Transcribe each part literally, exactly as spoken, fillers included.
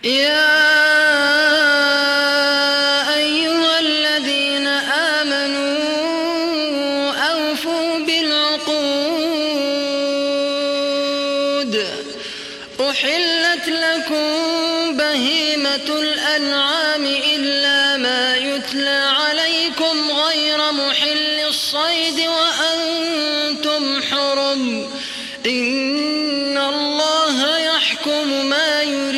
يا أيها الذين آمنوا أوفوا بالعقود أحلت لكم بهيمة الأنعام إلا ما يتلى عليكم غير محل الصيد وأنتم حرم إن الله يحكم ما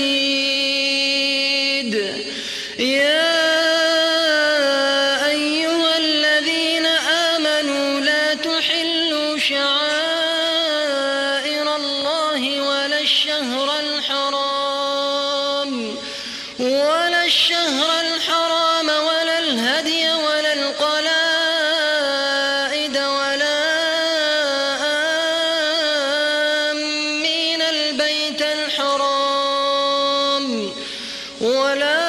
يريد. يا أيها الذين آمنوا لا تحلوا شعائر الله ولا الشهر الحرام ولا الشهر الحرام ولا الهدي ولا القلائد ولا آمين البيت الحرام ولا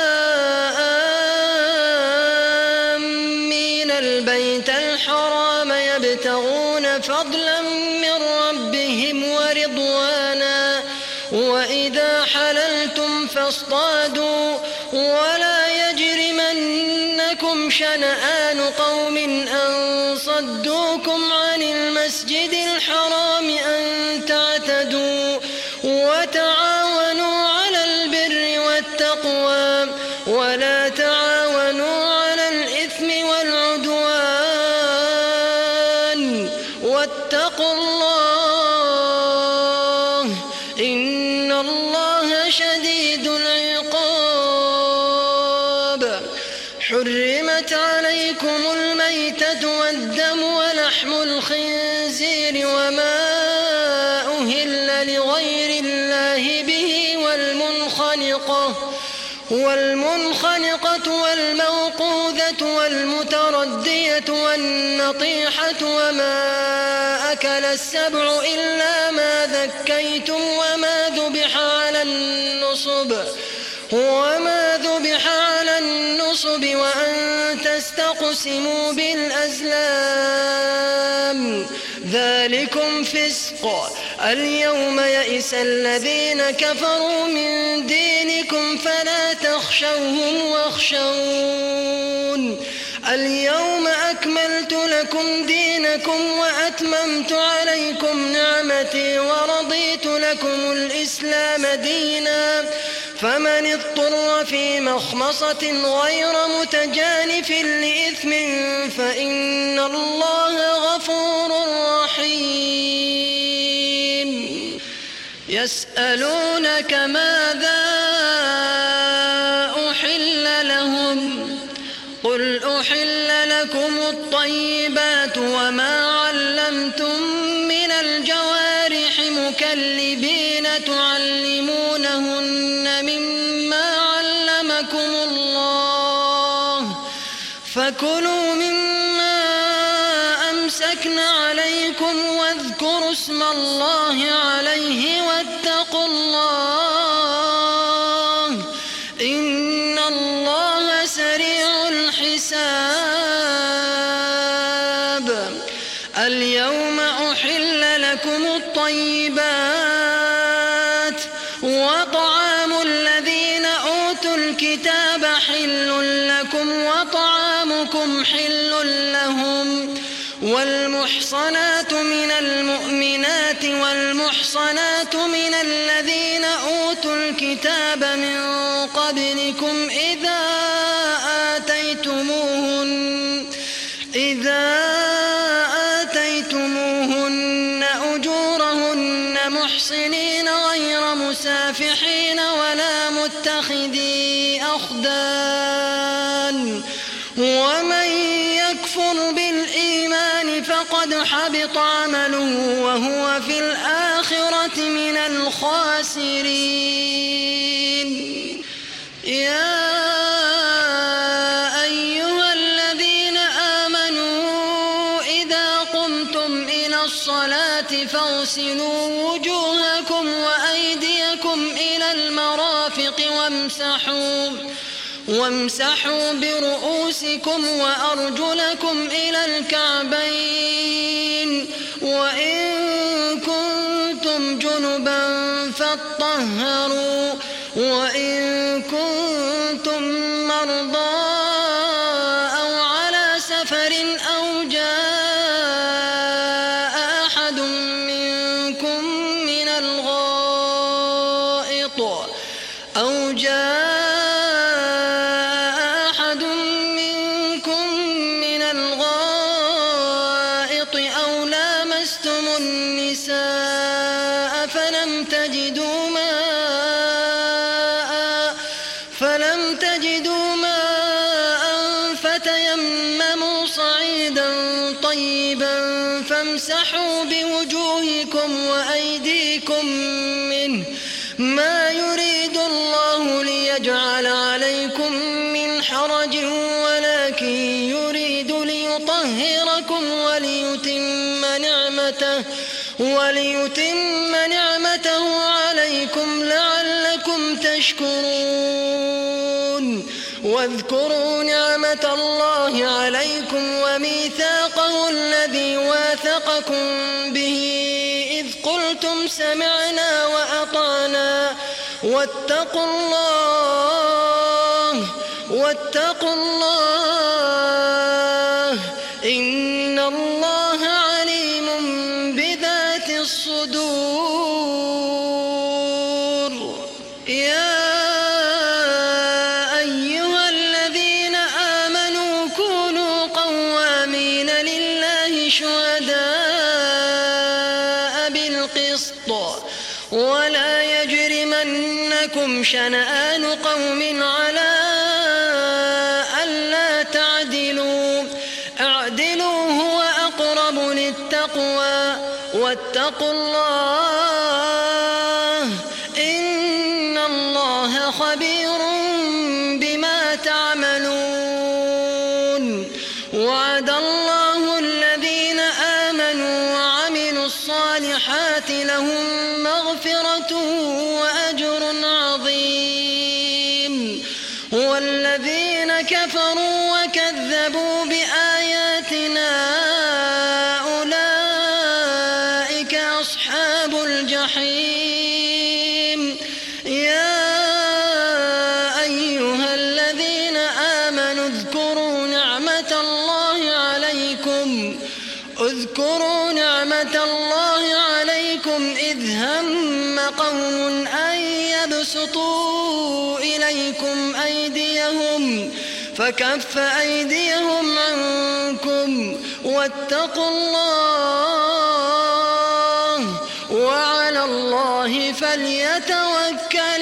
آمين البيت الحرام يبتغون فضلا من ربهم ورضوانا وإذا حللتم فاصطادوا ولا يجرمنكم شنآن قوم أن صدوكم عن المسجد الحرام أن تعتدوا وتعاونوا على البر والتقوى ولا تعاونوا على الإثم والعدوان واتقوا الله إن الله شديد العقاب. حرمت عليكم الميتة والدم ولحم الخنزير وما أهل لغير الله به والمنخنقة والمنخنقة والموقوذة والمتردية والنطيحة وما أكل السبع إلا ما ذكيتم وما ذبح على النصب وما ذبح على النصب وأن تستقسموا بالأزلام ذلكم فسق. اليوم يئس الذين كفروا من دينكم فلا تخشوهم واخشون اليوم أكملت لكم دينكم وأتممت عليكم نعمتي ورضيت لكم الإسلام دينا فمن اضطر في مخمصة غير متجانف لإثم فإن الله غفور رحيم. يسألونك ماذا أحل لهم قل أحل لكم الطيبات وما علمتم من الجوارح مكلبين تعلمونهن مما علمكم الله فكلوا مما أمسكن عليكم واذكروا اسم الله عليه واتقوا الله إن الله سريع الحساب. اليوم أحل لكم الطيبات وطعام الذين أوتوا الكتاب حل لكم وطعامكم حل لهم والمحصنات من المؤمنات والمحصنات من الذين أوتوا الكتاب من قبلكم إذا آتيتموهن إذا آتيتموهن أجورهن محصنين غير مسافحين ولا متخذي أخدان ومن يكفر بالإيمان فقد حبط عمله وهو في الآخرة من الخاسرين. يا أيها الذين آمنوا إذا قمتم إلى الصلاة فاغسلوا وجوهكم وأيديكم إلى المرافق وامسحوا وامسحوا برؤوسكم وأرجلكم إلى الكعبين وإن كنتم جنبا فاطهروا وإن كنتم مرضى أو على سفر أو جاء أحد منكم من الغائط أو جاء أحد منكم من الغائط أو لامستم النساء فلم تجدوا ماء فلم تجدوا ماء فتيمموا صعيدا طيبا فامسحوا بوجوهكم وأيديكم منه ما يريد الله ليجعل عليكم من حرج ولكن يريد ليطهركم وليتم نعمته وليتم نعمته عليكم لعلكم تشكرون واذكروا نعمة الله عليكم وميثاقه الذي واثقكم به إذ قلتم سمعنا وأطعنا واتقوا الله واتقوا الله إن الله عليم بذات الصدور. يا أيها الذين آمنوا كونوا قوامين لله شهداء بالقسط ولا يجرمنكم شنآن قوم على ألا تعدلوا اعدلوا هو أقرب للتقوى واتقوا الله إن الله خبير بما تعملون. وعد الله الذين آمنوا وعملوا الصالحات لهم مغفرة وأجر عظيم والذين كفروا وكذبوا بآياتنا أولئك أصحاب الجحيم. يا أيها الذين آمنوا اذكروا نعمة الله عليكم اذكروا نعمة الله عليكم إذ هم قوم أن يبسطوا إليكم أيديهم فكف أيديهم عنكم واتقوا الله وعلى الله فليتوكل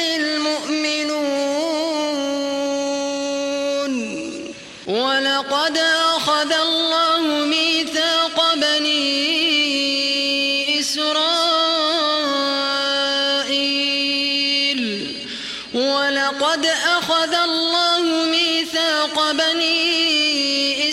المؤمنون. ولقد أخذ الله ميثاق بني إسرائيل ولقد أخذ الله ميثاق بني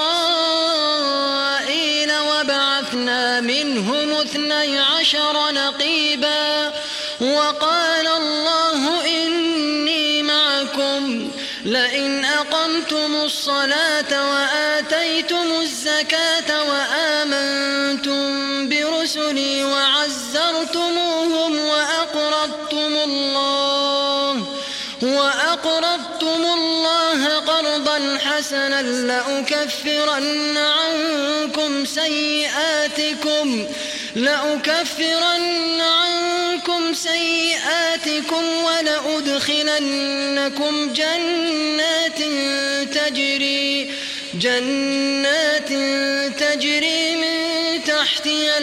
إسرائيل وبعثنا منهم اثني عشر نقيبا وقال الله إني معكم لئن أقمتم الصلاة وآتيتم الزكاة وآمنتم برسلي وعزرتموهم وأقرضتم الله وأقرضتم الله قرضا حسنا لأكفرن عنكم سيئاتكم لأكفرن عنكم سيئاتكم ولأدخلنكم جنات تجري جنات تجري من تحتها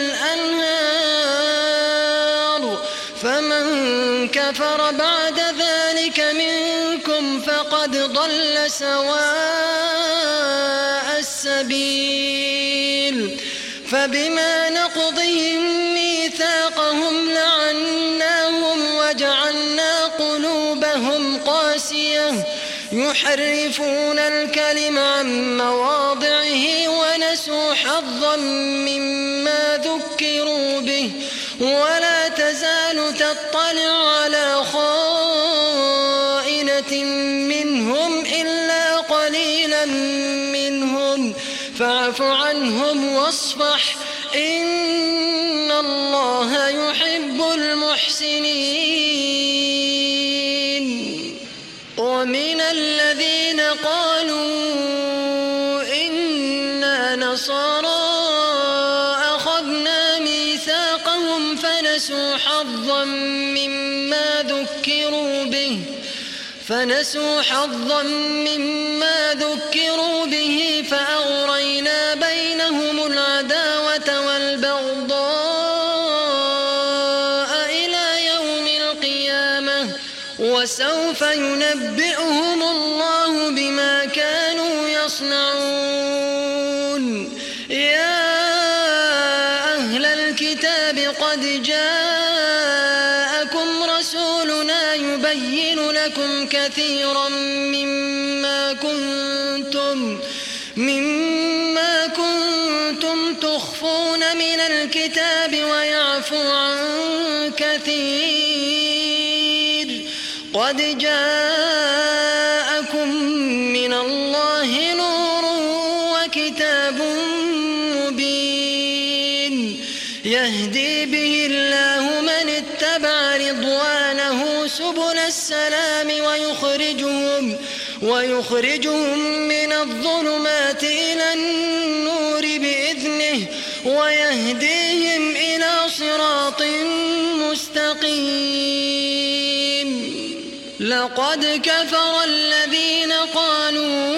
الأنهار فمن كفر بعد ذلك منكم فقد ضل سواء السبيل. فبما نقضهم ميثاقهم لعناهم وجعلنا قلوبهم قاسية يحرفون الكلم عن مواضعه ونسوا حظا مما ذكروا به ولا تزال تطلع على خائنة منهم إلا قليلا منهم فاعف عنهم واصفح إن الله يحب المحسنين. ومن الذين قالوا إنا نصارى أخذنا ميثاقهم فنسوا حظا مما ذكروا به فنسوا حظا مما ذكروا به فأغرينا بينهم العداوة والبغضاء إلى يوم القيامة وسوف ينبئهم الله بما كانوا يصنعون. يا أهل الكتاب قد جاءكم رسولنا يبين لكم كثيرا مما كنتم مما كنتم تخفون من الكتاب ويعفو عن كثير. قد جاءكم من الله نور وكتاب مبين يهدي به الله من اتبع رضوانه سبل السلام ويخرجهم ويخرجهم من الظلمات إلى النور بإذنه ويهديهم إلى صراط مستقيم. لقد كفر الذين قالوا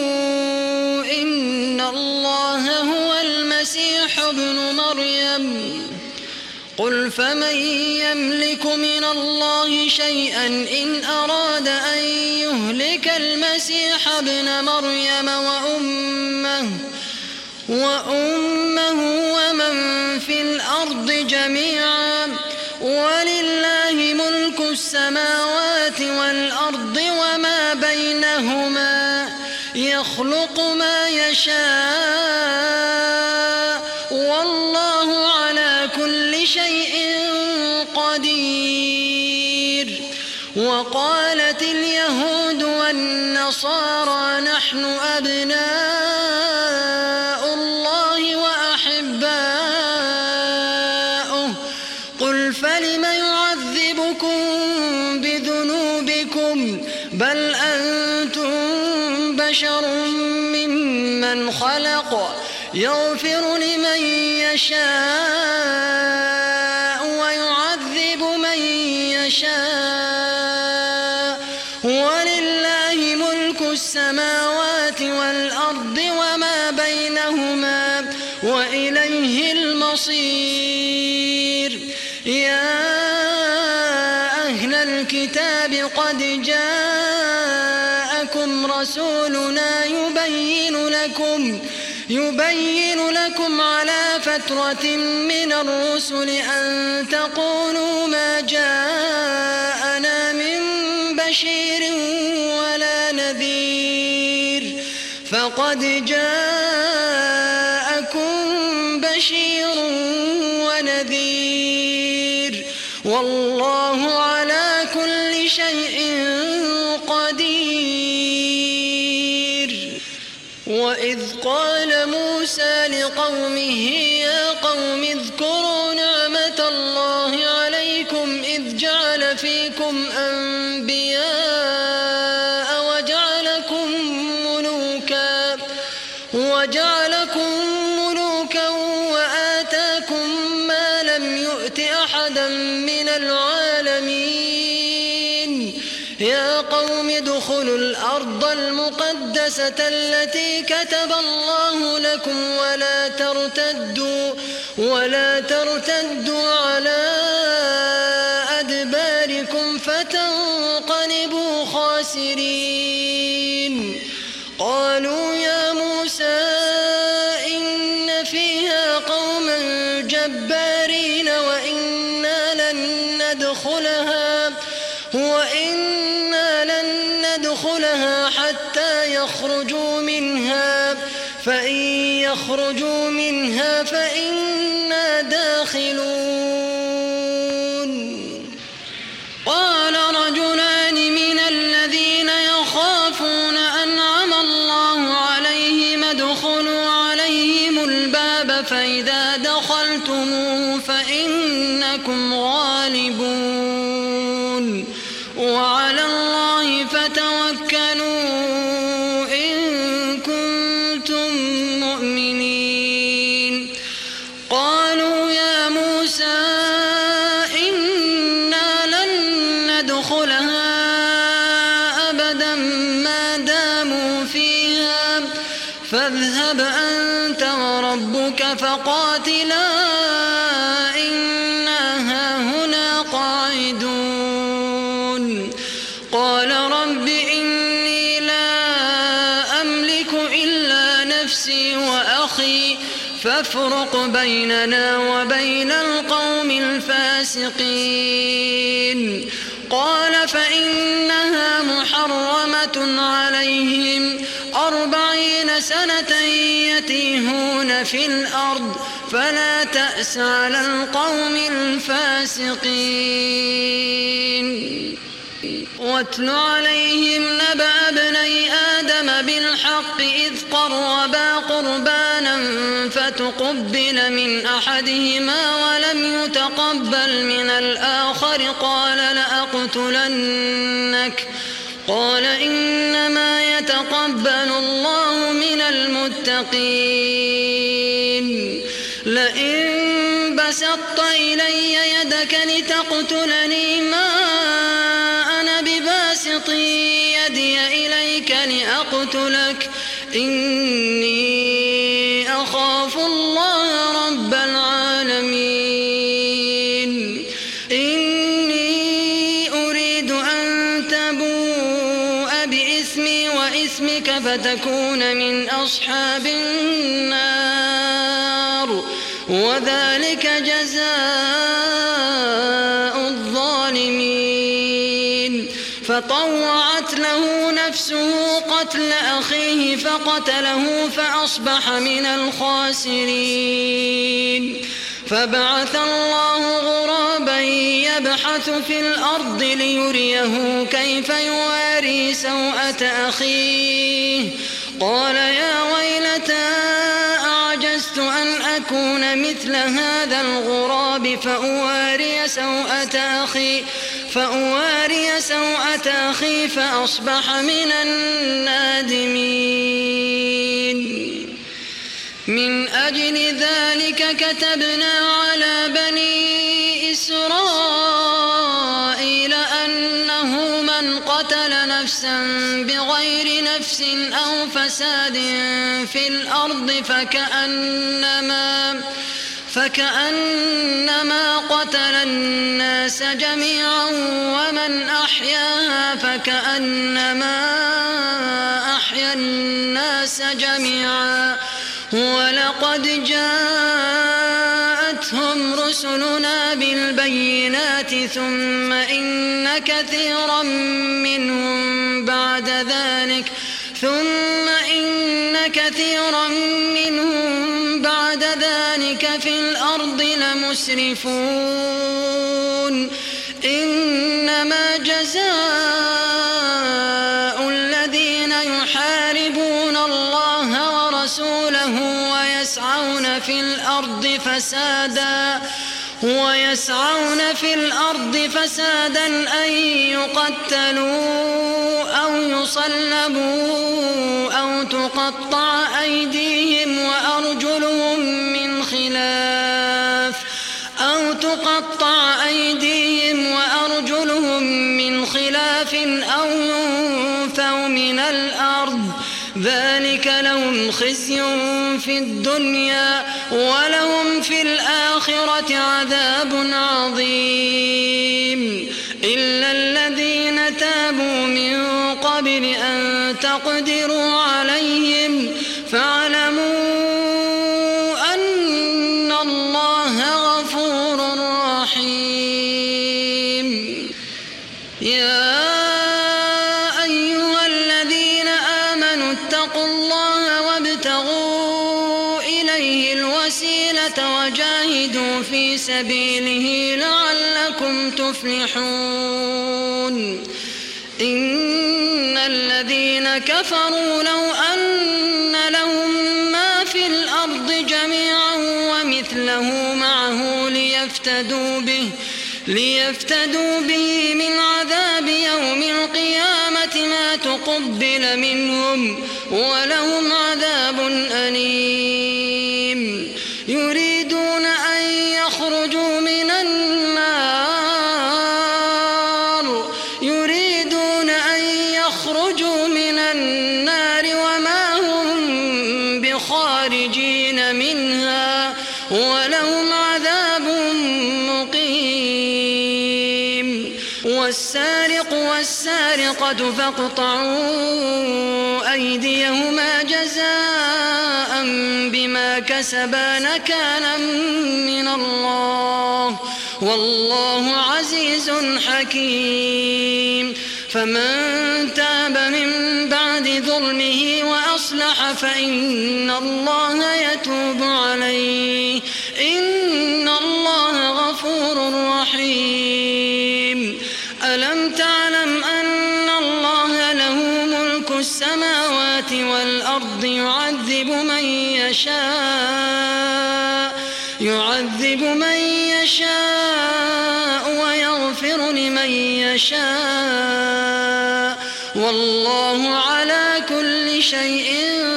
إن الله هو المسيح ابن مريم قل فمن يملك من الله شيئا إن أراد أن يهلك المسيح ابن مريم وأمه وأمه ومن في الأرض جميعا ولله ملك السماوات والأرض وما بينهما يخلق ما يشاء والله على كل شيء قدير. وقالت اليهود والنصارى نحن أبناء الله وأحباؤه قل فلم يعذبكم بذنوبكم بل أنتم بشر ممن خلق يغفر لمن يشاء ويعذب من يشاء ولله ملك السماوات والأرض وما بينهما وإليه المصير. يا أهل الكتاب قد جاءكم رسولنا يبين لكم يبين لكم على فترة من الرسل أن تقولوا ما جاءنا من بشير ولا نذير فقد جاءكم بشير ونذير والله على كل شيء قدير. وإذ قال موسى لقومه يا قوم اذكروا نعمة الله عليكم إذ جعل فيكم أنبياء وجعلكم ملوكا وجعلكم ملوكا وآتاكم ما لم يؤت أحدا من العالمين. يا قوم ادخلوا الأرض المقدسة التي كتب الله لكم ولا ترتدوا ولا ترتدوا على أدباركم فتنقلبوا خاسرين. قالوا يا موسى إن فيها قوما جبارين وإنا لن ندخلها وإنا لن ندخلها حتى يخرجوا منها فإن يخرجوا منها فإنا داخلون. قال رجلان من الذين يخافون أنعم الله عليهم ادخلوا عليهم الباب فإذا دخلتموه فإنكم غالبون وعلى الله فتوكلوا فاذهب أنت وربك فقاتلا إنا هاهنا قاعدون قال رب إني لا أملك إلا نفسي وأخي فافرق بيننا وبين القوم الفاسقين قال فإنها محرمة عليهم أربعين سنة يتيهون في الأرض فلا تأس على القوم الفاسقين واتل عليهم نبأ ابني آدم بالحق إذ قربا قربانا فتقبل من أحدهما ولم يتقبل من الآخر قال لأقتلنك قال إنما يتقبل الله من المتقين لئن بسطت إلي يدك لتقتلني ما أنا بباسط يدي إليك لأقتلك إني أخاف الله رب العالمين إني أريد أن تبوء بإثمي وإثمك فتكون من أصحاب النار وذلك جزاء الظالمين فطوعت له نفسه قتل أخيه فقتله فأصبح من الخاسرين فبعث الله غرابا يبحث في الأرض ليريه كيف يواري سوءة أخيه قال يا ويلتى أعجزت أن أكون مثل هذا الغراب فأواري سوءة أخي فأواري سوءة أخي فأصبح من النادمين من أجل ذلك كتبنا على بني إسرائيل أنه من قتل نفسا بغير نفس أو فساد في الأرض فكأنما فكأنما قتل الناس جميعا ومن أحياها فكأنما أحيا الناس جميعا ولقد جاءتهم رسلنا بالبينات ثم إن كثيرا منهم بعد ذلك ثم إن كثيرا منهم بعد ذلك في الأرض لمسرفون إنما جزاء الذين يحاربون الله ورسوله ويسعون في الأرض فسادا ويسعون في الأرض فسادا أن يقتلوا أو يصلبوا أو تقطع أيديهم وأرجلهم من خلاف أو تقطع أيديهم وأرجلهم من خلاف أو ينفوا من الأرض ذلك لهم خزي في الدنيا ولهم في الآخرة عذاب عظيم إلا الذين تابوا من قبل أن تقدروا عليهم فاعلموا أن الله غفور رحيم يا أيها الذين آمنوا اتقوا الله وابتغوا إليه الوسيلة وجاهدوا في سبيله لعلكم تفلحون إن الذين كفروا لو أن لهم ما في الأرض جميعا ومثله معه ليفتدوا به ليفتدوا به من عذاب يوم القيامة ما تقبل منهم ولهم عذاب أليم يريدون أن يخرجوا من النار يريدون أن يخرجوا من النار وما هم والسارق والسارقة فاقطعوا أيديهما جزاء بما كسبا نكالا من الله والله عزيز حكيم. فمن تاب من بعد ظلمه وأصلح فإن الله يتوب عليه إن الله غفور رحيم. ألم تعلم أن الله له ملك السماوات والأرض يعذب من يشاء يعذب من يشاء ويغفر لمن يشاء والله على كل شيء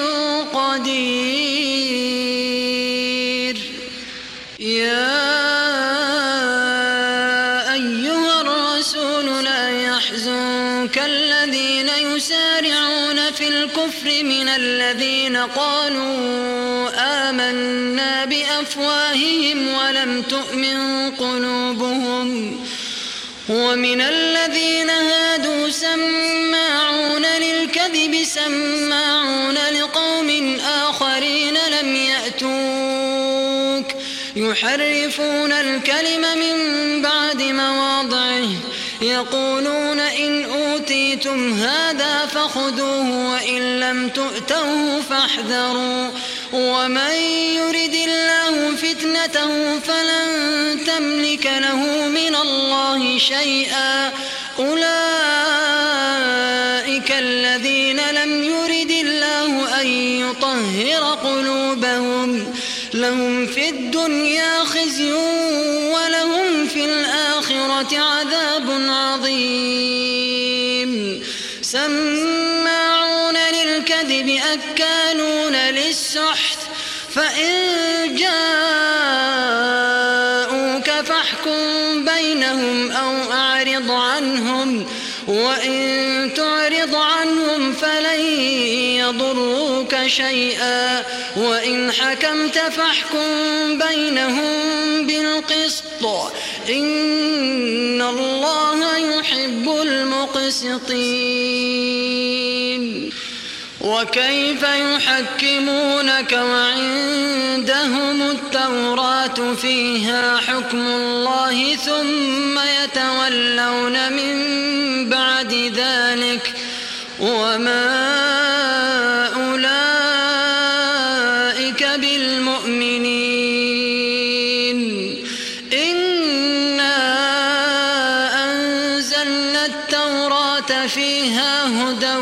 قدير. يا أيها الرسول لا يحزنك الذين يسارعون في الكفر من الذين قالوا آمنا بأفواههم ولم تؤمن قلوبهم ومن الذين هادوا سماعون للكذب سماعون لقوم آخرين لم يأتوك يحرفون الكلم من بعد مواضعه يقولون إن أوتيتم هذا فخذوه وإن لم تؤتوه فاحذروا ومن يرد الله فتنته فلن تملك له من الله شيئا أولئك الذين لم يرد الله أن يطهر قلوبهم لهم في الدنيا خزي ولهم في الآخرة عذاب عظيم. سماعون للكذب أكالون للسحت فإن جاءوك فاحكم بينهم أو أعرض عنهم وإن تعرض عنهم فلن يضروك شيئا وإن حكمت فاحكم بينهم بالقسط إن الله يحب المقسطين. وكيف يحكمونك وعندهم التوراة فيها حكم الله ثم يتولون من بعد ذلك وما أولئك بالمؤمنين. إنا أنزلنا التوراة فيها هدى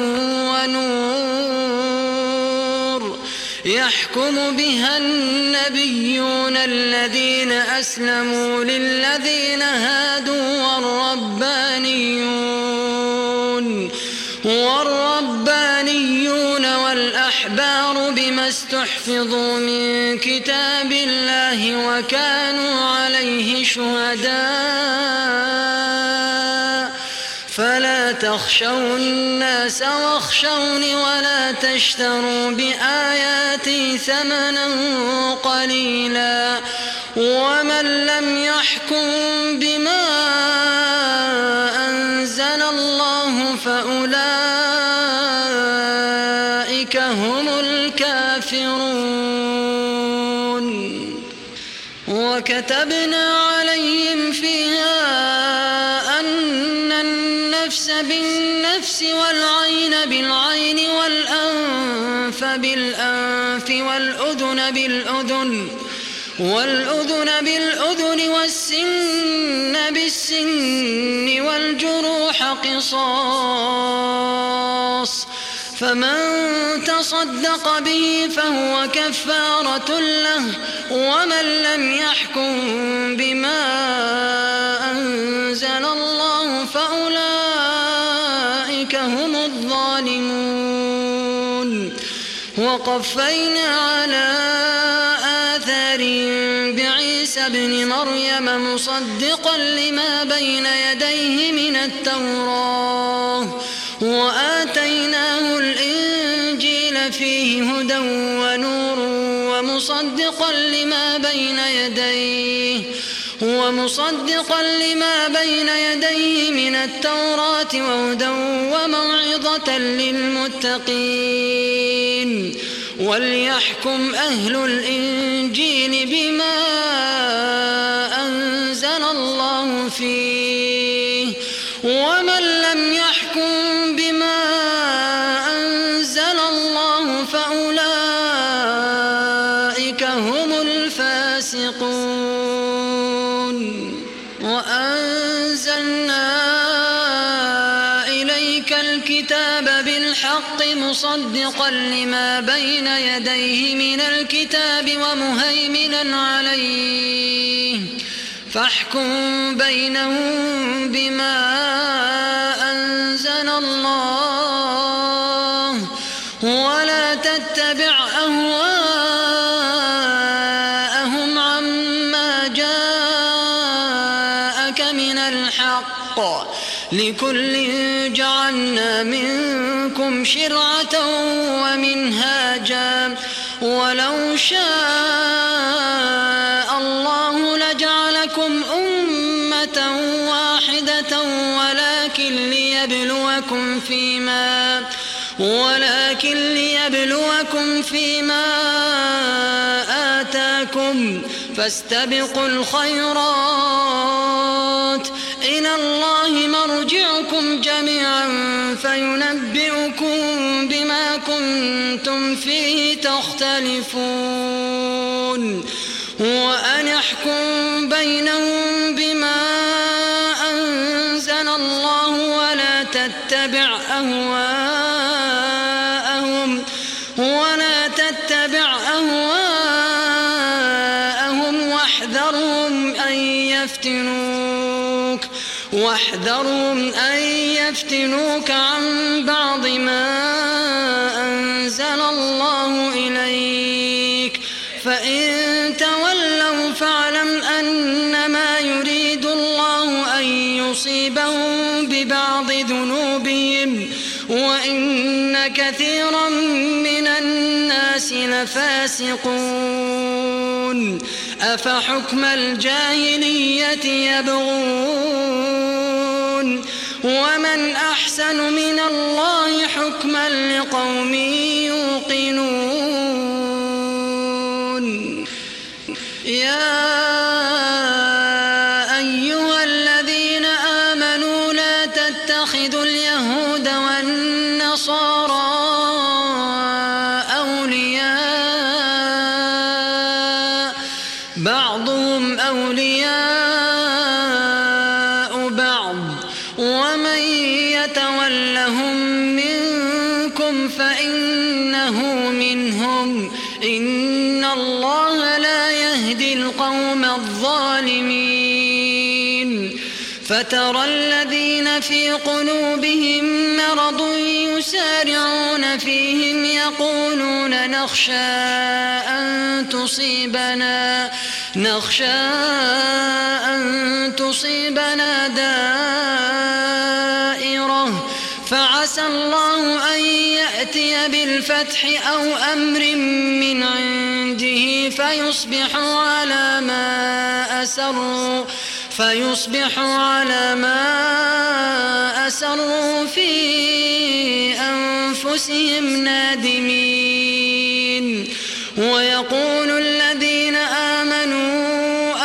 ونور يحكم بها النبيون الذين أسلموا للذين هادوا والربانيون والربانيون والأحبار بما استحفظوا من كتاب الله وكانوا عليه شهداء فلا تخشوا الناس واخشوني ولا تشتروا بآياتي ثمنا قليلا ومن لم يحكم بما أنزل الله فأولئك هم الكافرون. وكتبنا عليهم فيها أن النفس بالنفس والعين بالعين والأنف بالأنف والأذن بالأذن والأذن بالأذن والسن بالسن والجروح قصاص فمن تصدق به فهو كفارة له ومن لم يحكم بما أنزل الله فأولئك هم الظالمون. وقفينا على آثارهم بعيسى ابن مريم مصدقا لما بين يديه من التوراة وآتيناه الإنجيل فيه هدى ونور ومصدقا لما بين يديه ومصدقا لما بين يديه من التوراة وهدى وموعظة للمتقين وليحكم أهل الإنجيل بما أنزل الله فيه ومن لم يحكم بما أنزل الله فأولئك هم الفاسقون وأنزلنا إليك الكتاب بالحق مصدقا لما بين يديه من الكتاب ومهيمنا عليه فاحكم بينهم بما أنزل الله ولا تتبع أهواءهم عما جاءك من الحق لكل جعلنا منكم شرعة ومنهاجا ولو شاء الله لجعلكم أمة واحدة ولكن ليبلوكم فيما ولكن ليبلوكم فيما آتاكم فاستبقوا الخيرات إلى الله مرجعكم جميعا فينبئكم بما كنتم فيه تختلفون وأن احكم بينهم بما أنزل الله ولا تتبع أهواءهم ولا تتبع أهواءهم واحذرهم أن يفتنوك واحذرهم أن يفتنوك عن بعض ما أنزل الله إليك فإن تولوا فاعلم أنما يريد الله أن يصيبهم ببعض ذنوبهم وإن كثيرا من الناس لفاسقون أفحكم الجاهلية يبغون ومن أحسن من الله حكما لقوم يوقنون يا أيها الذين آمنوا لا تتخذوا اليهود والنصارى أولياء بعضهم أولياء بعض ومن يتولهم منكم فإنه منهم إن الله لا يهدي القوم الظالمين فترى الذين في قلوبهم مرض يسارعون فيهم يقولون نخشى أن تصيبنا نخشى أن تصيبنا دائرة فعسى الله أن يأتي بالفتح أو أمر من عنده فيصبحوا على ما أسروا فيصبحوا على ما أسروا في أنفسهم نادمين ويقول الذين آمنوا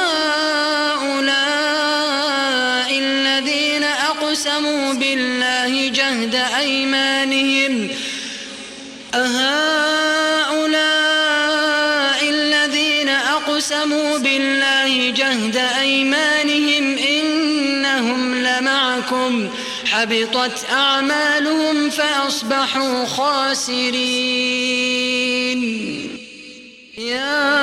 أهؤلاء الذين أقسموا بالله جهد أيمانهم أهؤلاء الذين أقسموا بالله جهد أيمانهم إنهم لمعكم حبطت أعمالهم فأصبحوا خاسرين يا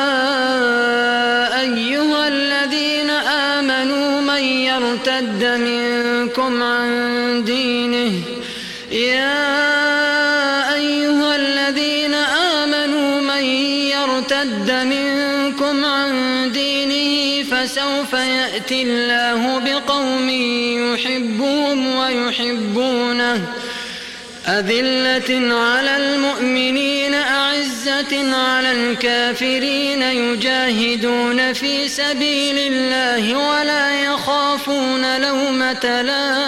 أيها الذين آمنوا من يرتد منكم عن دينه يا أيها الذين آمنوا من يرتد منكم عن دينه فسوف يأتي الله بقوم يحبهم ويحبونه أذلة على المؤمنين أعزة على الكافرين يجاهدون في سبيل الله ولا يخافون لومة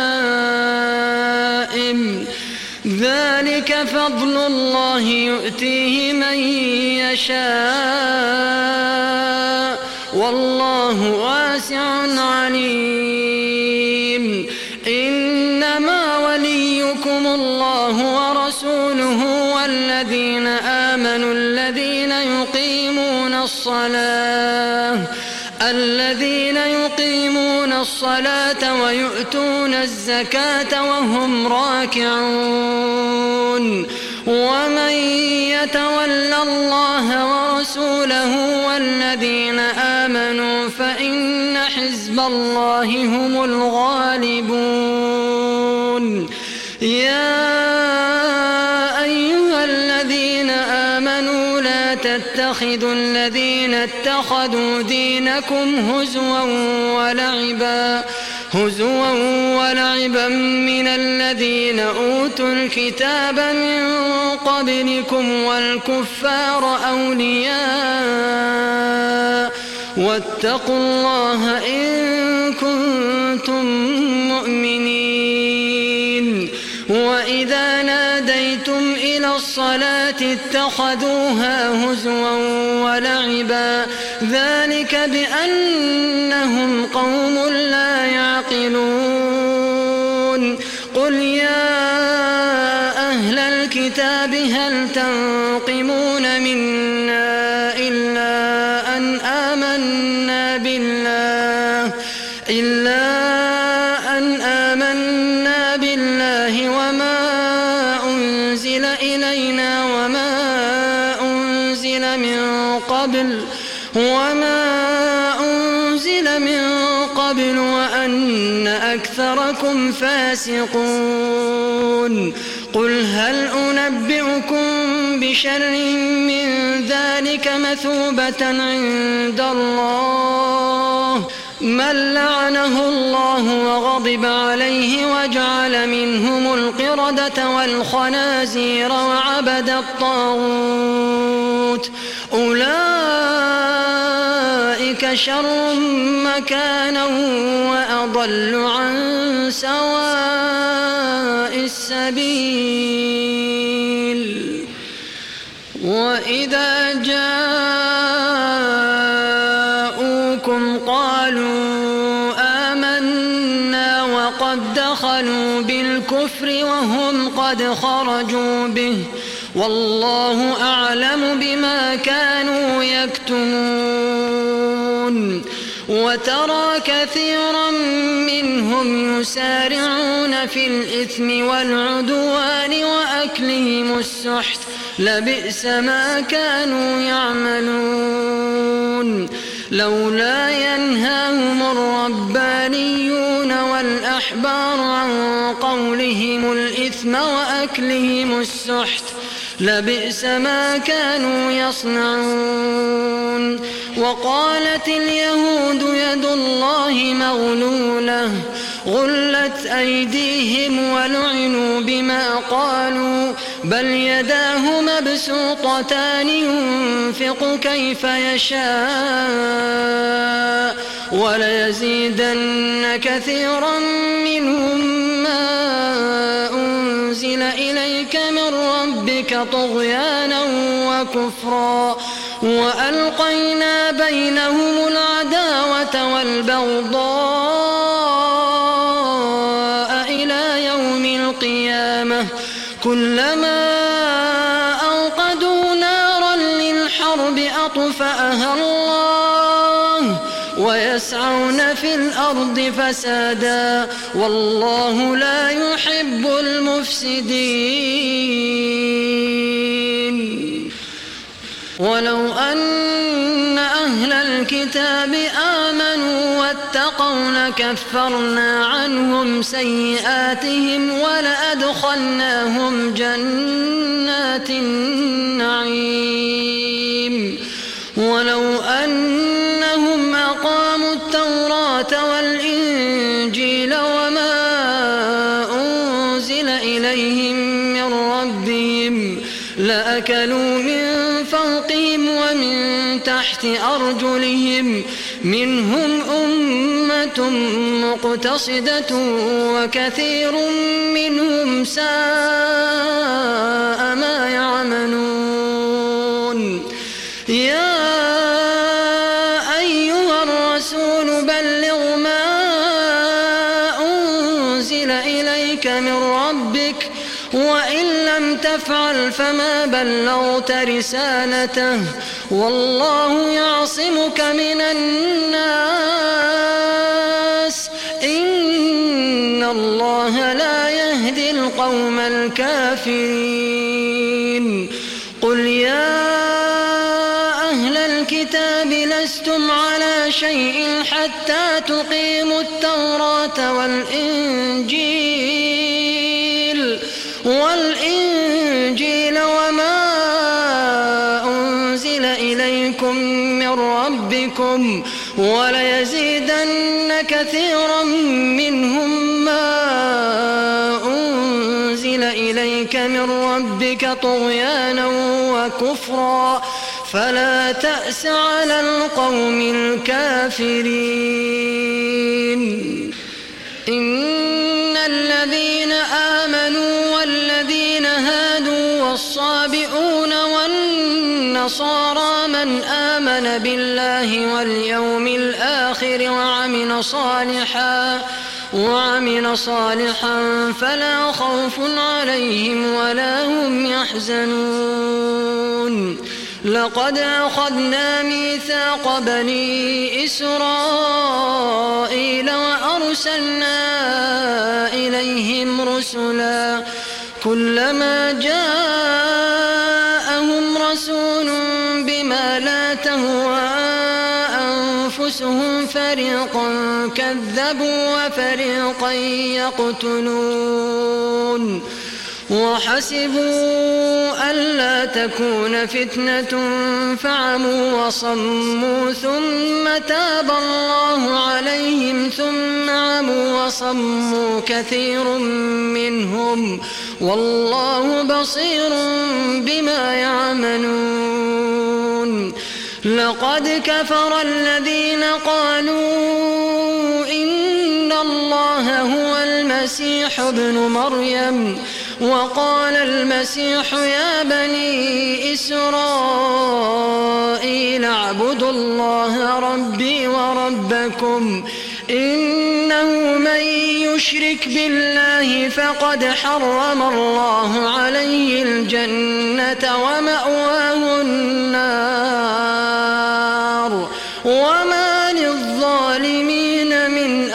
لائم ذلك فضل الله يؤتيه من يشاء والله واسع عليم إنما وليكم الله ورسوله والذين آمنوا الذين يقيمون الصلاة الذين يقيمون الصلاة ويؤتون الزكاة وهم راكعون ومن يتول الله ورسوله والذين آمنوا فإن حزب الله هم الغالبون يا أيها الذين آمنوا لا تتخذوا الذين اتخذوا دينكم هزوا ولعبا هزوا ولعبا من الذين أوتوا الكتاب من قبلكم والكفار أولياء واتقوا الله إن كنتم مؤمنين وإذا ناديتم إلى الصلاة اتخذوها هزوا ولعبا ذلك بأنهم قوم لا يعقلون قل يا أهل الكتاب هل تنقمون منا إلا أن آمنا بالله إلا أن آمنا بالله وما أنزل إلينا وما أنزل من قبل وما أنزل من قبل وأن أكثركم فاسقون قل هل أنبئكم بشر من ذلك مثوبة عند الله من لعنه الله وغضب عليه وجعل منهم القردة والخنازير وعبد الطاغوت أولئك شر مكانا وأضل عن سواء السبيل وإذا جاءوكم قالوا آمنا وقد دخلوا بالكفر وهم قد خرجوا به والله أعلم بما كانوا يكتمون وترى كثيرا منهم يسارعون في الإثم والعدوان وأكلهم السحت لبئس ما كانوا يعملون لولا ينهاهم الربانيون والأحبار عن قولهم الإثم وأكلهم السحت لبئس ما كانوا يصنعون وقالت اليهود يد الله مغلولة غلت أيديهم ولعنوا بما قالوا بل يداه مبسوطتان ينفق كيف يشاء وليزيدن كثيرا منهم ما أنزل إليك من ربك طغيانا وكفرا وألقينا بينهم العداوة والبغضاء إلى يوم القيامة كلما أوقدوا نارا للحرب أطفأها الله ويسعون في الأرض فسادا والله لا يحب المفسدين ولو أن أهل الكتاب آمنوا واتقوا لكفرنا عنهم سيئاتهم ولأدخلناهم جنات النعيم ولو أنهم أقاموا التوراة والإنجيل وما أنزل إليهم من لأكلوا من فوقهم ومن تحت أرجلهم منهم أمة مقتصدة وكثير منهم ساء ما يعملون. يا أيها الرسول بلغ ما أنزل إليك من ربك وإن لم تفعل فما بلغت رسالته والله يعصمك من الناس إن الله لا يهدي القوم الكافرين. قل يا أهل الكتاب لستم على شيء حتى تقيموا التوراة والإنجيل والإنجيل وما أنزل إليكم من ربكم وليزيدن كثيرا منهم ما أنزل إليك من ربك طغيانا وكفرا فلا تأس على القوم الكافرين. إن الذين آمنوا والذين هادوا والصابئون والنصارى من آمن بالله واليوم الآخر وعمل صالحا وعمل صالحا فلا خوف عليهم ولا هم يحزنون. لقد أخذنا ميثاق بني إسرائيل وأرسلنا إليهم رسلا كلما جاءهم رسول بما لا تهوى أنفسهم فريقا كذبوا وفريقا يقتلون وحسبوا ألا تكون فتنة فعموا وصموا ثم تاب الله عليهم ثم عموا وصموا كثير منهم والله بصير بما يعملون. لقد كفر الذين قالوا إن الله هو المسيح ابن مريم وقال المسيح يا بني إسرائيل اعبدوا الله ربي وربكم إنه من يشرك بالله فقد حرم الله عليه الجنة ومأواه النار وما للظالمين من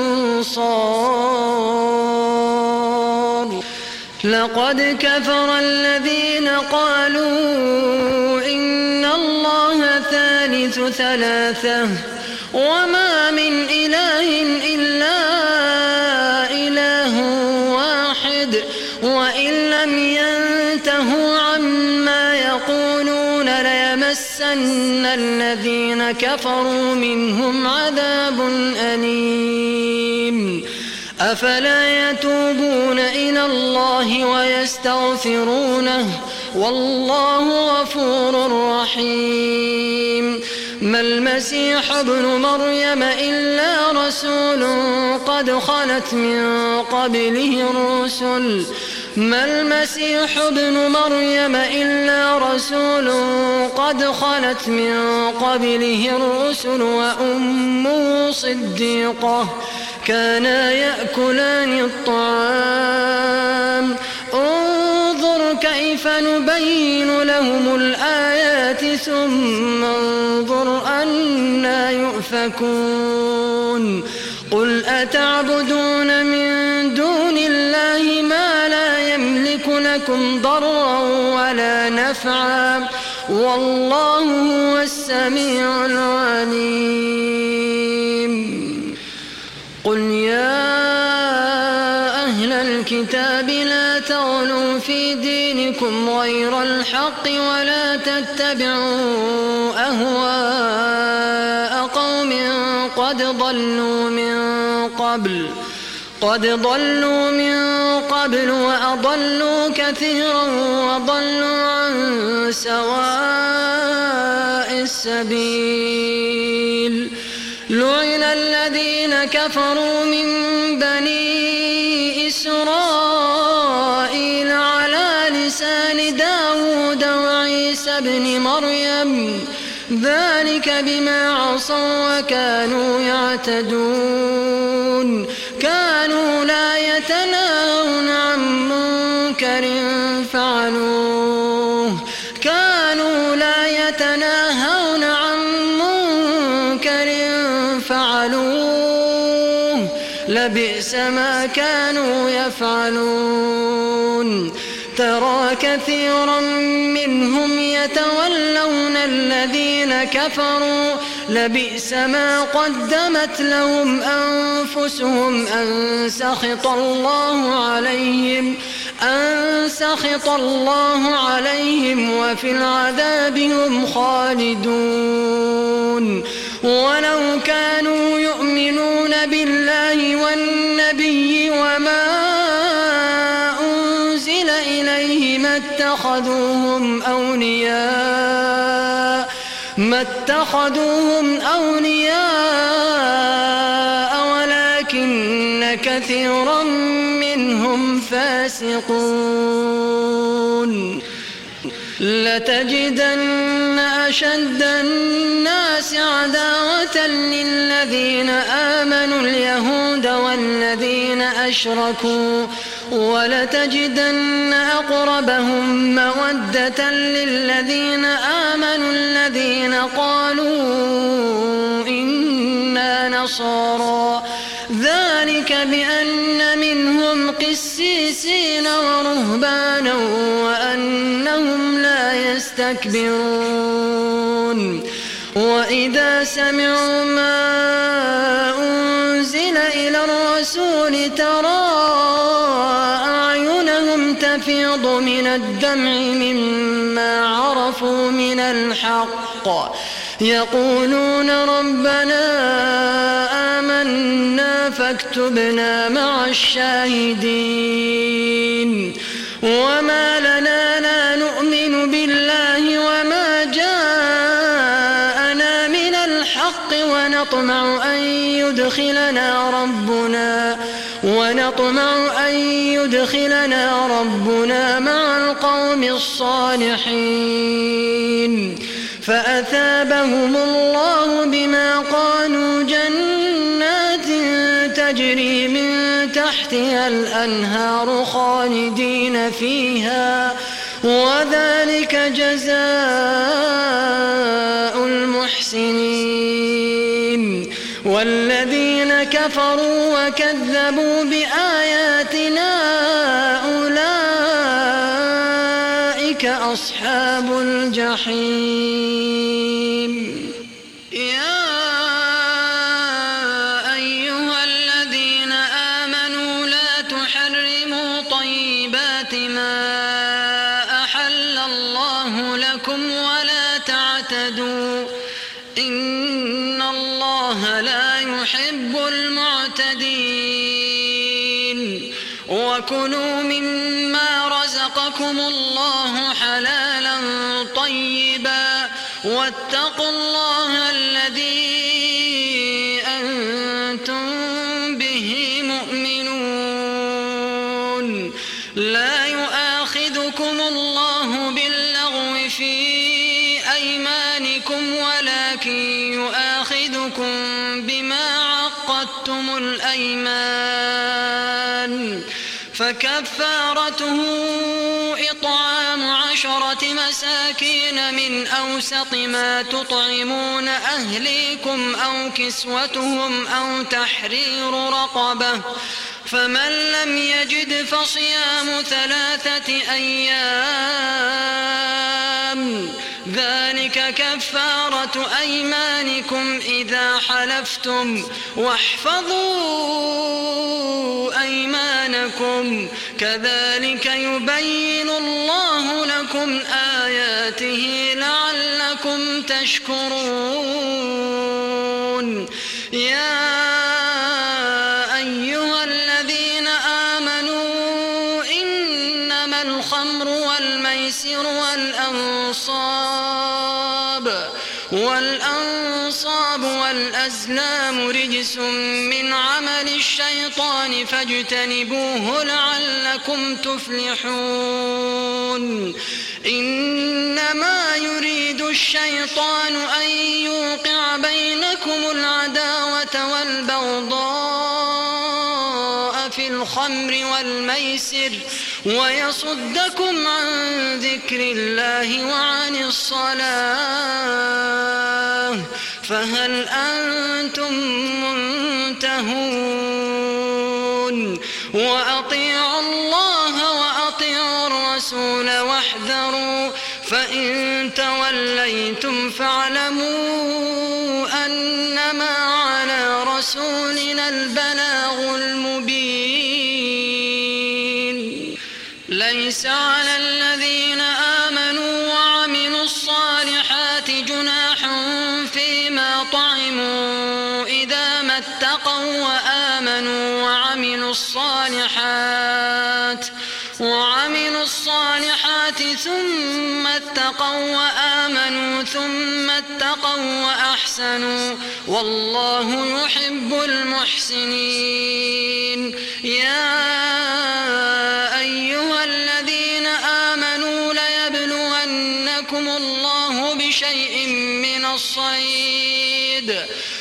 أنصار. لقد كفر الذين قالوا إن الله ثالث ثلاثة وما من إله إلا إله واحد وإن لم ينتهوا عما يقولون ليمسن الذين كفروا منهم عذاب أليم. أفلا يتوبون إلى الله ويستغفرونه والله غفور رحيم. ما المسيح ابن مريم إلا رسول قد خلت من قبله الرسل ما المسيح ابن مريم إلا رسول قد خلت من قبله الرسل وأمه صديقة كانا يأكلان الطعام انظر كيف نبين لهم الآيات ثم انظر أنا يؤفكون. قل أتعبدون من دون الله ما لا يملك لكم ضرا ولا نفعا والله هو السميع العليم. قل يا أهل الكتاب لا تغلوا في دينكم غير الحق ولا تتبعوا أهواء قوم قد ضلوا من قبل قد ضلوا من قبل وأضلوا كثيرا وضلوا عن سواء السبيل لعن الذين كفروا من بني إسرائيل على لسان داود وعيسى بن مريم ذلك بما عصوا وكانوا يعتدون كانوا لا يتناهون عن منكر فعلوه كانوا لا يتناهون عن منكر فعلوه لبئس ما كانوا يفعلون ترى كثيرا منهم يتولون الذين كفروا لبئس ما قدمت لهم أنفسهم أن سخط الله عليهم أن سخط الله عليهم وفي العذاب هم خالدون ولو كانوا يؤمنون بالله والنبي وما أنزل إليه ما اتخذوهم أولياء ما اتخذوهم أولياء ولكن كثيرا منهم فاسقون لتجدن أشد الناس عداوة للذين آمنوا اليهود والذين أشركوا ولتجدن أقربهم مودة للذين آمنوا الذين قالوا إنا نصارى ذلك بأن منهم قسيسين ورهبانا وأنهم لا يستكبرون وإذا سمعوا ما أنزل إلى الرسول ترى أعينهم تفيض من الدمع مما عرفوا من الحق يقولون ربنا آمنا فاكتبنا مع الشاهدين وما لنا لا نؤمن بالله وما جاءنا من الحق ونطمع أن يدخلنا ربنا ونطمع أن يدخلنا ربنا مع القوم الصالحين فأثابهم الله بما قالوا جنات تجري من تحتها الأنهار خالدين فيها وذلك جزاء المحسنين والذين كفروا وكذبوا بآياتنا أولئك أصحاب الجحيم يا أيها الذين آمنوا لا تحرموا طيبات ما أحل الله لكم ولا تعتدوا إن الله لا يحب المعتدين وكلوا مما رزقكم الله حلالا طيبا واتقوا الله الذي أنتم به مؤمنون لا يؤاخذكم الله باللغو في أيمانكم ولكن يؤاخذكم بما عقدتم الأيمان فكفارته إطعام عشرة مساكين من أوسط ما تطعمون أهليكم أو كسوتهم أو تحرير رقبة فمن لم يجد فصيام ثلاثة أيام ذلك كفارة أيمانكم إذا حلفتم واحفظوا أيمانكم كذلك يبين الله لكم آياته لعلكم تشكرون يا أيها الذين إنما الخمر والميسر والأنصاب والأنصاب والأزلام رجس من عمل الشيطان فاجتنبوه لعلكم تفلحون. إنما يريد الشيطان أن يوقع بينكم العداوة والبغضاء في الخمر والميسر ويصدكم عن ذكر الله وعن الصلاة فهل أنتم منتهون؟ وأطيعوا الله وأطيعوا الرسول واحذروا فإن توليتم فاعلموا أنما على رسولنا البلاغ المبين. ليس على الذين آمنوا وعملوا الصالحات جناح فيما طعموا إذا ما اتقوا وآمنوا وعملوا الصالحات وعملوا الصالحات ثم اتقوا وآمنوا ثم اتقوا وأحسنوا والله يحب المحسنين. يا أيها الذين آمنوا ليبلونكم الله بشيء من الصيد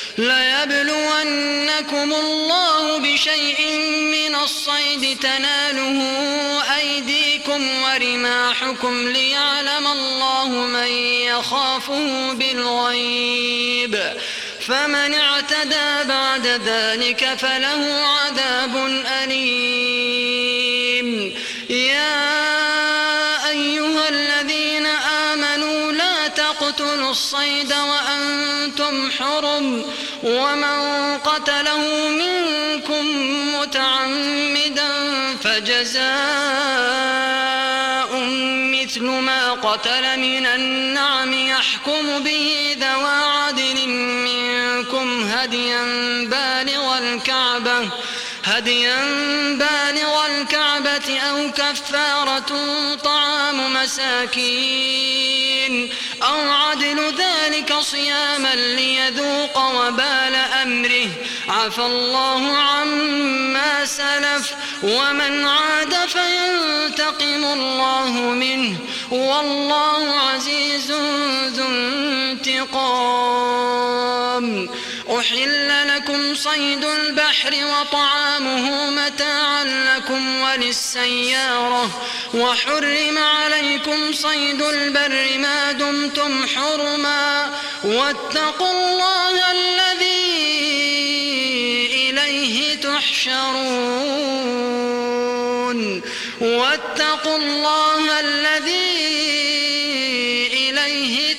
ليبلونكم الله بشيء من الصيد تناله أيديكم ورماحكم ليعلم الله من يخافه بالغيب فمن اعتدى بعد ذلك فله عذاب أليم. يا أيها الذين آمنوا لا تقتلوا الصيد وأنتم حرم ومن قتله منكم متعمدا فجزاء مثل ما قتل من النعم يحكم به ذوى عدل منكم هديا بالغ الكعبة هديا بالغ الكعبة أو كفارة طعام مساكين أو عدل ذلك صياما ليذوق وبال أمره عفى الله عما سلف ومن عاد فينتقم الله منه والله عزيز ذو انتقام. أحل لكم صيد البحر وطعامه متاعا لكم وللسيارة وحرم عليكم صيد البر ما دمتم حرما واتقوا الله الذي إليه تحشرون واتقوا الله الذي إليه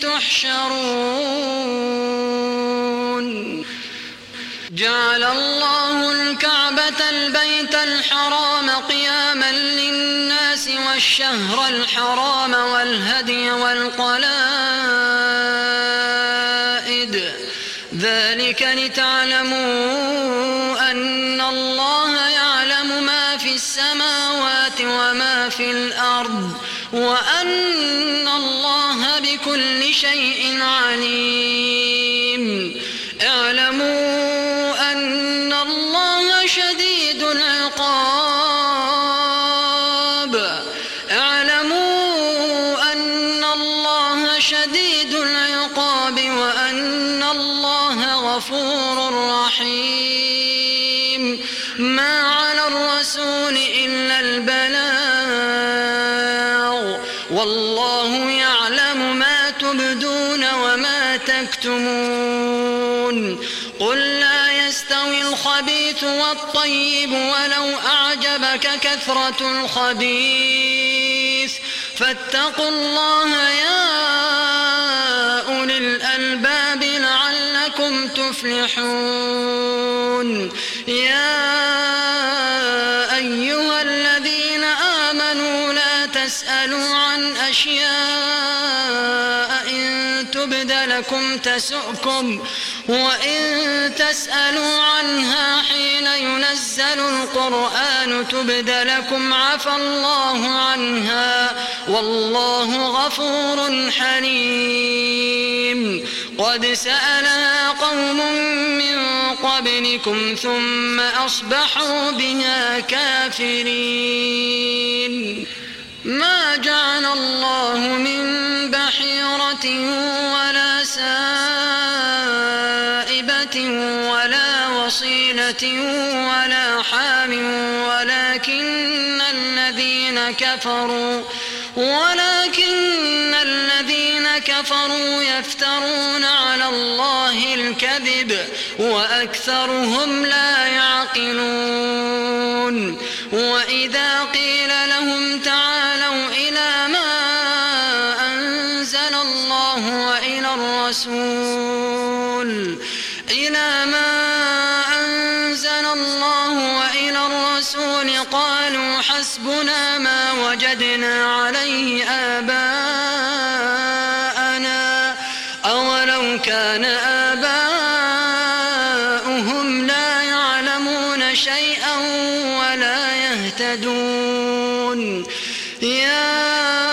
تحشرون. جعل الله الكعبة البيت الحرام قياما للناس والشهر الحرام والهدي والقلائد ذلك لتعلموا أن الله يعلم ما في السماوات وما في الأرض وأن الله بكل شيء عليم. اعلموا أن الله شديد العقاب اعلموا أن الله شديد العقاب وأن الله غفور رحيم. ما على الرسول إلا البلاغ والله يعلم ما تبدون وما تكتمون. قل لا يستوي الخبيث والطيب ولو أعجبك كثرة الخبيث فاتقوا الله يا أولي الألباب لعلكم تفلحون. يا أيها الذين آمنوا لا تسألوا عن أشياء إن تبد لكم تسؤكم وإن تسألوا عنها حين ينزل القرآن تبد لكم عفى الله عنها والله غفور حليم. قد سألها قوم من قبلكم ثم أصبحوا بها كافرين. ما جعل الله من بحيرة ولا سائبة ولا وصيلة ولا حام ولكن الذين كفروا ولكن الذين كفروا يفترون على الله الكذب وأكثرهم لا يعقلون. وإذا قيل لهم تعالوا إلى ما أنزل الله وإلى الرسول إلى ما أنزل الله وإلى الرسول قالوا حسبنا ما وجدنا عليه آباءنا أولو كان آباؤهم لا يعلمون شيئا ولا يهتدون. يا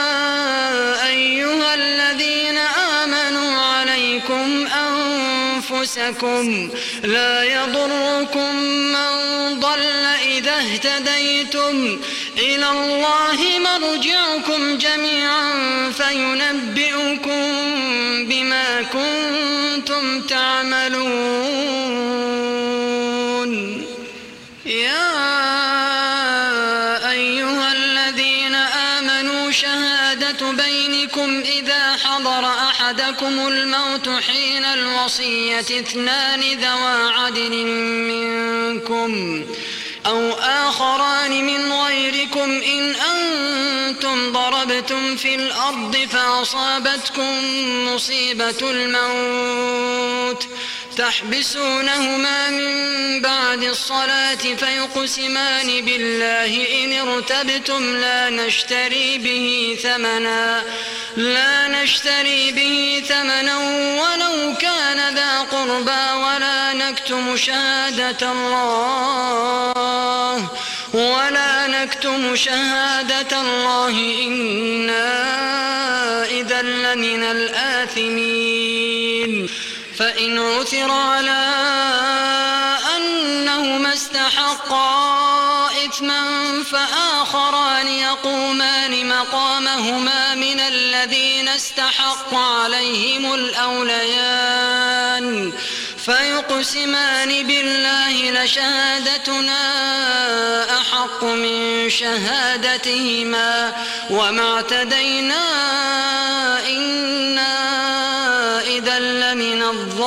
أيها الذين آمنوا عليكم أنفسكم لا يضركم من ضل إذا اهتديتم إلى الله مرجعكم جميعا فينبئكم بما كنتم تعملون. يا أيها الذين آمنوا شهادة بينكم إذا حضر أحدكم الموت حين الوصية اثنان ذوى عدل منكم أو آخران من غيركم إن أنتم ضربتم في الأرض فأصابتكم مصيبة الموت تحبسونهما من بعد الصلاة فيقسمان بالله إن ارتبتم لا نشتري به ثمنا لا نشتري به ثمنا ولو كان ذا قربى ولا نكتم شهادة الله ولا نكتم شهادة الله إنا إذا لمن الآثمين. فإن عثر على أنهما استحقا إثما فآخران يقومان مقامهما من الذين استحق عليهم الأوليان فيقسمان بالله لشهادتنا أحق من شهادتهما وما اعتدينا إنا إذا لمن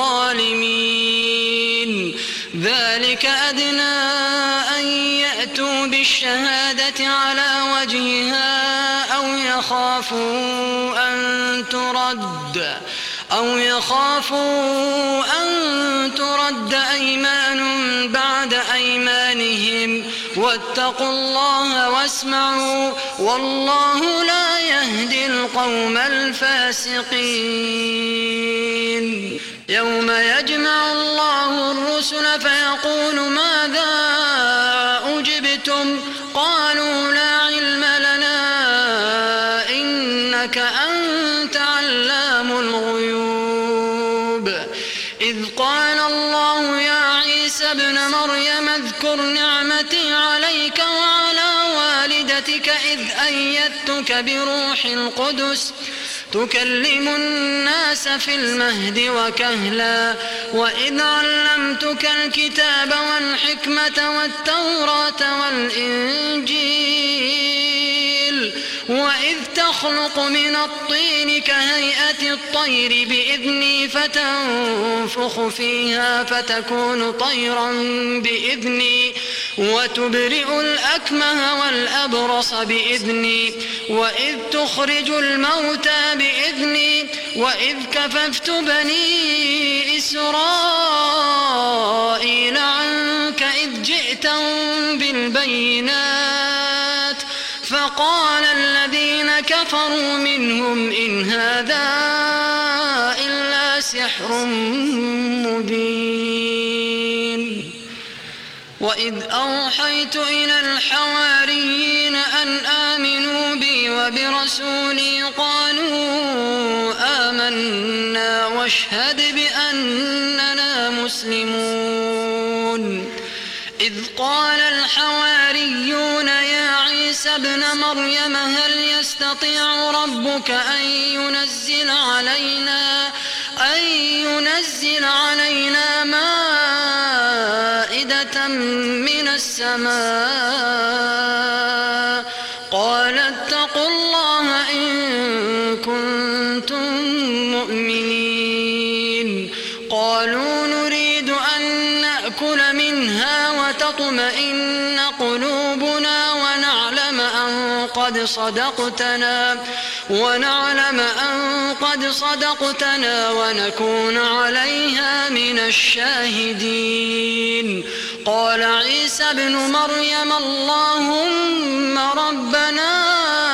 الظالمين. ذلك أدنى أن يأتوا بالشهادة على وجهها أو يخافوا أن ترد أو يخافوا أن ترد أيمان بعد أيمانهم واتقوا الله واسمعوا والله لا يهدي القوم الفاسقين. يوم يجمع الله الرسل فيقول ماذا أجبتم قالوا لا علم لنا إنك أنت علام الغيوب. إذ قال الله يا عيسى ابن مريم اذكر نعمتي عليك وعلى والدتك إذ أيدتك بروح القدس تكلم الناس في المهد وكهلا وإذ علمتك الكتاب والحكمة والتوراة والإنجيل وإذ تخلق من الطين كهيئة الطير بإذني فتنفخ فيها فتكون طيرا بإذني وتبرئ الأكمه والأبرص بإذني وإذ تخرج الموتى بإذني وإذ كففت بني إسرائيل عنك إذ جئتهم بالبينات وقال الذين كفروا منهم إن هذا إلا سحر مبين. وإذ أوحيت إلى الحواريين أن آمنوا بي وبرسولي قالوا آمنا واشهد بأننا مسلمون. إذ قال الحواريون يا عيسى ابن مريم هل يستطيع ربك أن ينزل علينا أن ينزل علينا مائدة من السماء؟ قال اتقوا الله إن كنتم مؤمنين. قالوا نريد أن نأكل منها وتطمئن قلوبنا ونعلم أن قد صدقتنا ونعلم أن قد صدقتنا ونكون عليها من الشاهدين. قال عيسى ابن مريم اللهم ربنا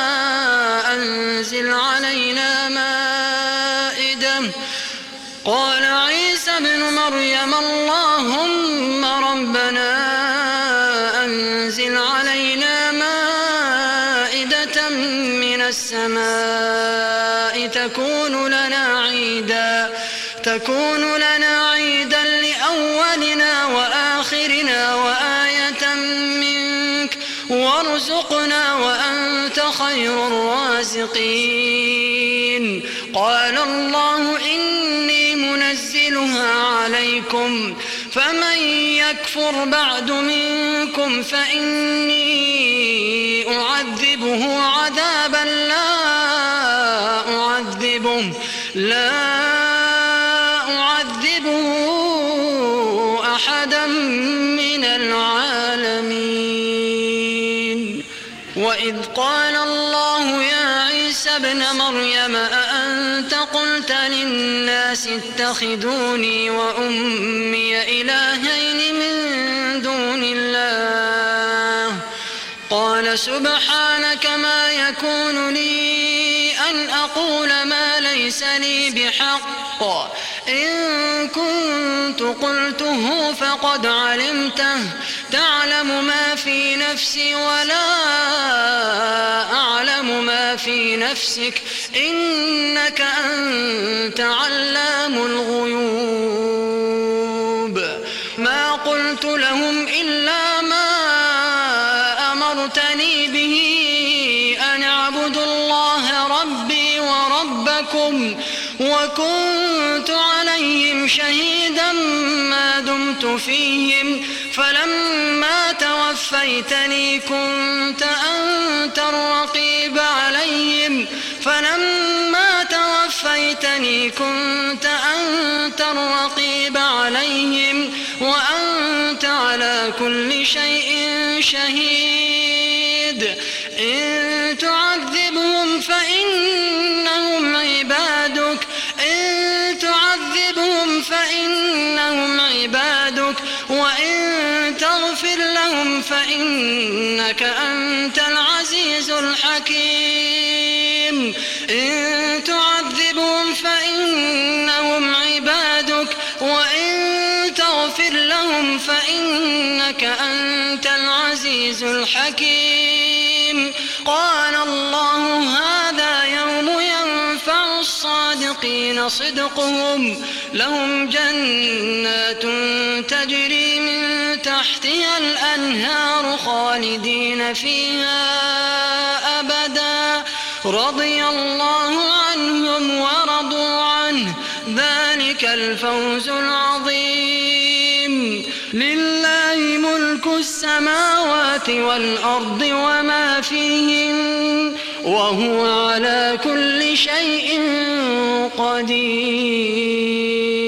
أنزل علينا مائدة قال عيسى ابن مريم اللهم ربنا أنزل علينا مائدة من السماء تكون لنا عيدا تكون لنا عيدا لأولنا وآخرنا وآية منك وارزقنا وأنت خير الرازقين. قال الله إني منزلها عليكم فمن يكفر بعد منكم فإني أعذبه عذابا لا أعذبه لا أعذبه أحدا من العالمين. وإذ قال الله يا عيسى ابن مريم أأنت قلت للناس اتخذوني وأمي إلهين من دون الله؟ قال سبحانك ما يكون لي أن أقول ما ليس لي بحق إن كنت قلته فقد علمته تعلم ما في نفسي ولا أعلم ما في نفسك إنك أنت علام الغيوب. ما قلت لهم إلا ما أمرتني به أن اعبدوا الله ربي وربكم وكنت عليهم شهيدا ما دمت فيهم فلما توفيتني كنت أنت الرقيب عليهم فلما توفيتني كنت أنت الرقيب عليهم وأنت على كل شيء شهيد. إن تعذبهم فإنهم عبادك إن تعذبهم فإنهم عبادك وإن تغفر لهم فإنك أنت العزيز الحكيم. إن تعذبهم فإنهم عبادك وإن تغفر لهم فإنك أنت العزيز الحكيم. قال الله هذا يوم ينفع الصادقين صدقهم لهم جنات تجري من تحتها الأنهار خالدين فيها أبدا رضي الله عنهم ورضوا عنه ذلك الفوز العظيم. لله ملك السماوات والأرض وما فيهن وهو على كل شيء قدير.